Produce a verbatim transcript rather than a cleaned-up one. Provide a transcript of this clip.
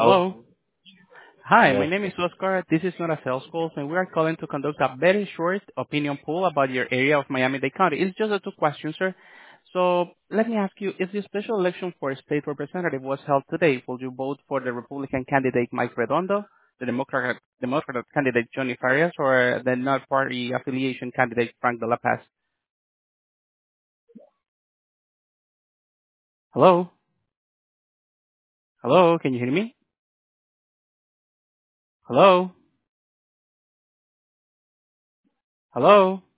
Hello. Hello. Hi, my Yes. name is Oscar. This is not a sales call, and we are calling to conduct a very short opinion poll about your area of Miami-Dade County. It's just a two questions, sir. So let me ask you, if the special election for a state representative was held today, would you vote for the Republican candidate Mike Redondo, the Democratic, Democratic candidate Johnny Farias, or the non-party affiliation candidate Frank De La Paz? Hello? Hello, can you hear me? Hello? Hello?